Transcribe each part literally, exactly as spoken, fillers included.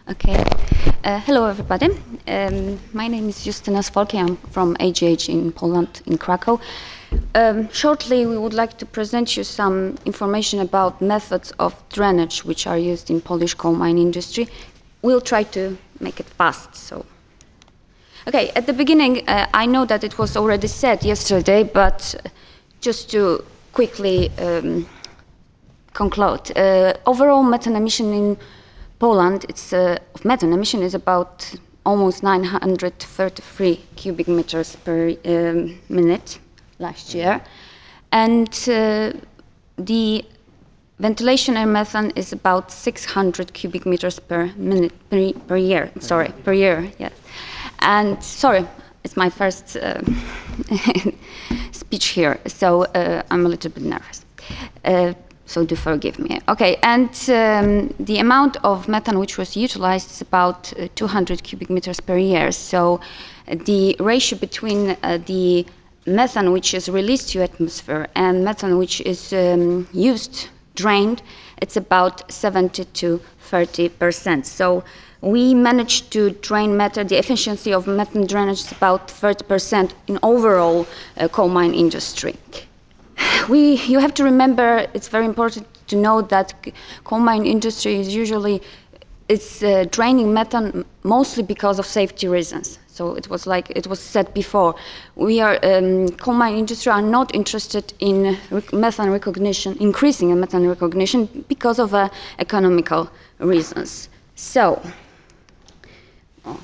Okay. Uh, hello, everybody. Um, my name is Justyna Swolki. I'm from A G H in Poland, in Krakow. Um, shortly, we would like to present you some information about methods of drainage which are used in Polish coal mine industry. We'll try to make it fast. So, okay. At the beginning, uh, I know that it was already said yesterday, but just to quickly um, conclude, uh, overall methane emission in Poland, it's uh, of methane emission is about almost nine hundred thirty-three cubic meters per um, minute last year, and uh, the ventilation air methane is about six hundred cubic meters per minute per, per year. Sorry, per year. Yes, and sorry, it's my first uh, speech here, so uh, I'm a little bit nervous. Uh, so do forgive me. Okay, and um, the amount of methane which was utilized is about uh, two hundred cubic meters per year. So uh, the ratio between uh, the methane which is released to atmosphere and methane which is um, used, drained, it's about seventy to thirty percent. So we managed to drain methane. The efficiency of methane drainage is about thirty percent in overall uh, coal mine industry. We, you have to remember, it's very important to know that coal mine industry is usually it's uh, draining methane mostly because of safety reasons. So it was like it was said before. We are um, coal mine industry are not interested in rec methane recognition, increasing in methane recognition because of uh, economical reasons. So. Oh,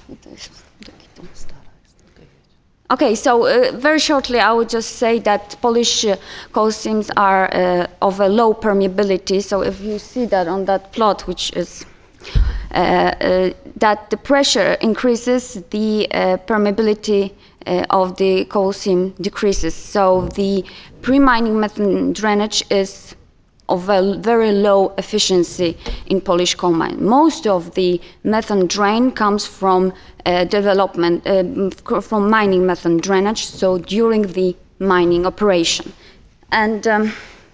Okay, so uh, very shortly, I would just say that Polish uh, coal seams are uh, of a low permeability. So if you see that on that plot, which is uh, uh, that the pressure increases, the uh, permeability uh, of the coal seam decreases. So the pre-mining methane drainage is of a very low efficiency in Polish coal mine. Most of the methane drain comes from uh, development, uh, from mining methane drainage, so during the mining operation. And um,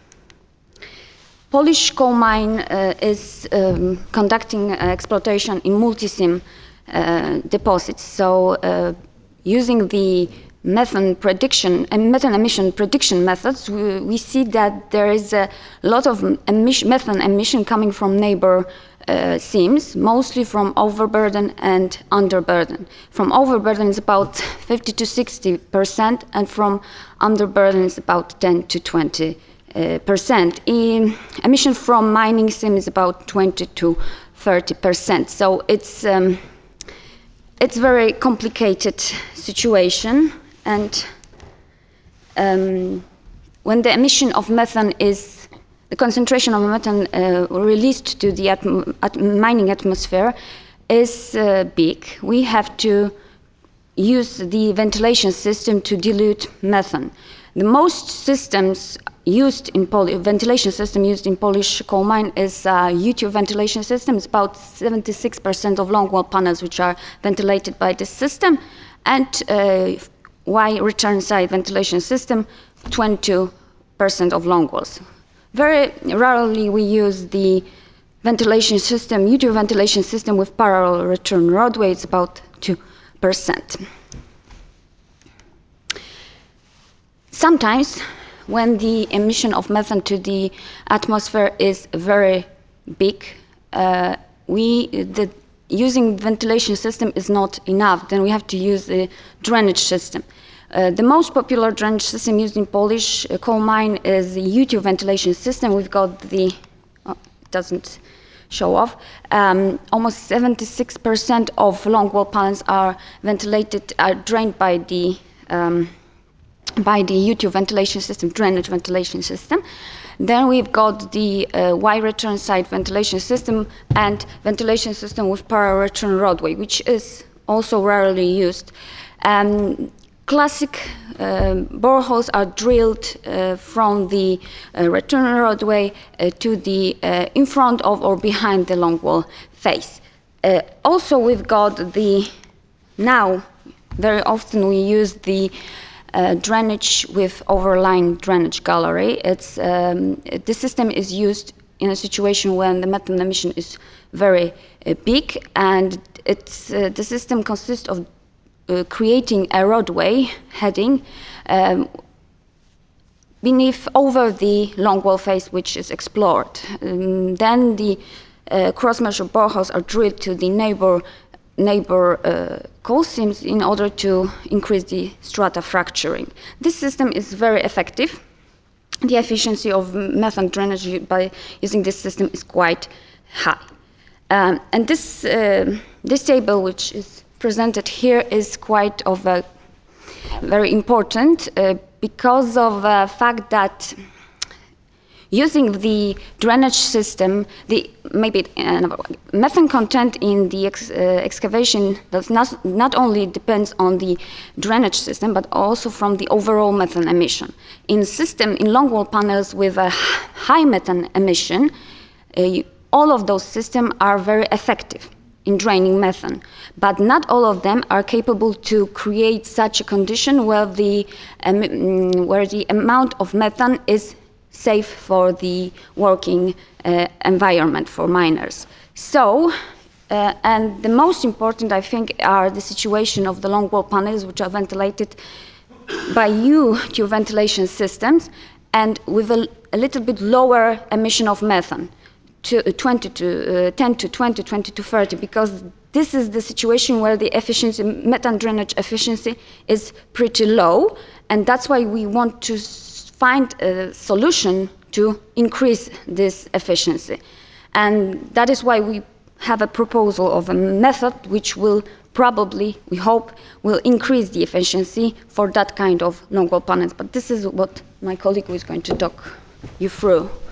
Polish coal mine uh, is um, conducting uh, exploitation in multi-seam uh, deposits. So uh, using the methane prediction and methane emission prediction methods, we, we see that there is a lot of emission, methane emission coming from neighbor uh, seams, mostly from overburden and underburden. From overburden is about fifty to sixty percent, and from underburden is about ten to twenty percent. In emission from mining seam is about twenty to thirty percent. So it's um, it's very complicated situation. And um, when the emission of methane is, the concentration of methane uh, released to the atm at mining atmosphere is uh, big, we have to use the ventilation system to dilute methane. The most systems used in Polish, ventilation system used in Polish coal mine is a U tube ventilation system. It's about seventy-six percent of longwall panels which are ventilated by this system, and uh, Y return side ventilation system, twenty-two percent of longwalls. Very rarely we use the ventilation system, U tube ventilation system with parallel return roadway. It's about two percent. Sometimes, when the emission of methane to the atmosphere is very big, uh, we the using ventilation system is not enough. Then we have to use the drainage system. Uh, the most popular drainage system used in Polish uh, coal mine is the U tube ventilation system. We've got the, oh, it doesn't show off, um, almost seventy-six percent of longwall panels are ventilated, are drained by the um, by the U tube ventilation system, drainage ventilation system. Then we've got the uh, Y return side ventilation system and ventilation system with parallel return roadway, which is also rarely used. Um, classic uh, boreholes are drilled uh, from the uh, return roadway uh, to the uh, in front of or behind the longwall face. Uh, also, we've got the, now very often we use the Uh, drainage with overlying drainage gallery. It's, um, the system is used in a situation when the methane emission is very uh, big, and it's, uh, the system consists of uh, creating a roadway heading um, beneath over the longwall face which is explored. Um, then the uh, cross-measure boreholes are drilled to the neighbor neighbor uh, coal seams in order to increase the strata fracturing. This system is very effective. The efficiency of methane drainage by using this system is quite high. Um, and this, uh, this table, which is presented here, is quite of a very important uh, because of the fact that using the drainage system, the maybe uh, methane content in the ex, uh, excavation does not, not only depends on the drainage system, but also from the overall methane emission. In system, in longwall panels with a high methane emission, uh, all of those systems are very effective in draining methane, but not all of them are capable to create such a condition where the, um, where the amount of methane is safe for the working uh, environment for miners. So, uh, and the most important, I think, are the situation of the longwall panels, which are ventilated by U tube ventilation systems, and with a, a little bit lower emission of methane, to twenty to uh, ten to twenty, twenty to thirty, because this is the situation where the efficiency, methane drainage efficiency, is pretty low, and that's why we want to find a solution to increase this efficiency. And that is why we have a proposal of a method which will probably, we hope, will increase the efficiency for that kind of longwall panels. But this is what my colleague is going to talk you through.